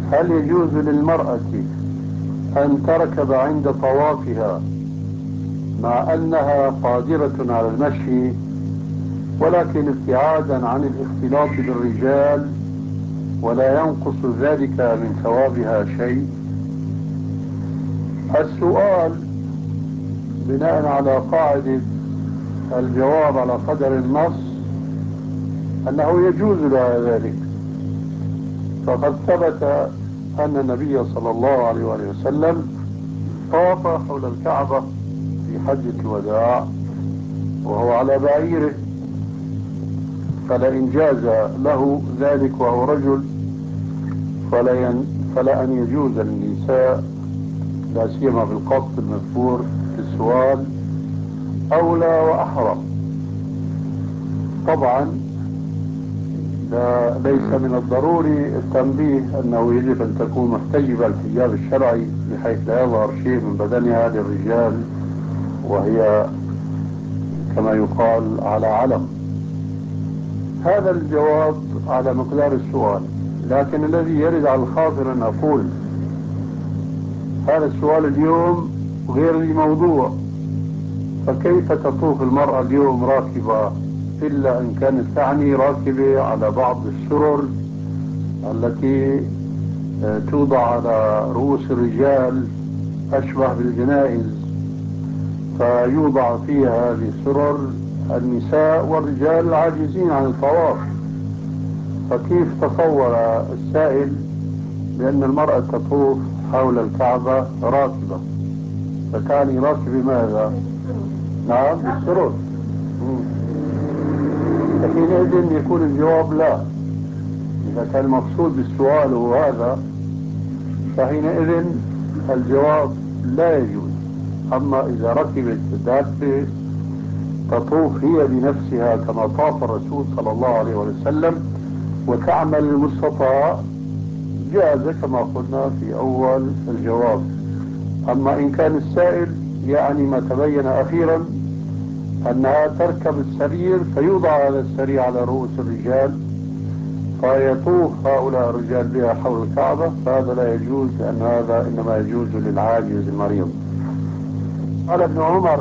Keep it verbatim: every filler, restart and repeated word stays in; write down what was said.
هل يجوز للمرأة أن تركب عند طوافها مع أنها قادرة على المشي ولكن ابتعادا عن الاختلاط بالرجال ولا ينقص ذلك من ثوابها شيء؟ السؤال بناء على قاعدة الجواب على قدر النص أنه يجوز لها ذلك، فقد ثبت أن النبي صلى الله عليه وآله وسلم طاف حول الكعبة في حجة الوداع وهو على بعيره، فلئن جاز له ذلك وهو رجل فلن فلا أن يجوز للنساء لا سيما بالقصد المذكور في السؤال أولى وأحرى. طبعا لا ليس من الضروري التنبيه أنه يجب أن تكون محتجبة الحجاب الشرعي بحيث لا يظهر شيء من بدنها للرجال وهي كما يقال على علم. هذا الجواب على مقدار السؤال، لكن الذي يرد على الخاطر أن أقول هذا السؤال اليوم غير الموضوع، فكيف تطوف المرأة اليوم راكبة إلا أن كانت تعني راكبة على بعض السرر التي توضع على رؤوس الرجال أشبه بالجنائز، فيوضع فيها هذه السرر النساء والرجال العاجزين عن الطواف. فكيف تصور السائل بأن المرأة تطوف حول الكعبة راكبة؟ فتعني راكبة ماذا؟ نعم بالسرور. فحينئذ يكون الجواب لا. إذا كان المقصود بالسؤال هو هذا فحينئذ الجواب لا يجوز. أما إذا ركبت الدابة تطوف هي بنفسها كما طاف الرسول صلى الله عليه وسلم وتعمل المستطاع جاز كما قلنا في أول الجواب. أما إن كان السائل يعني ما تبين أخيرا أنها تركب السرير فيوضع هذا السرير على رؤوس الرجال فيطوف هؤلاء الرجال بها حول الكعبة، فهذا لا يجوز، لأن هذا إنما يجوز للعاجز المريض. قال ابن عمر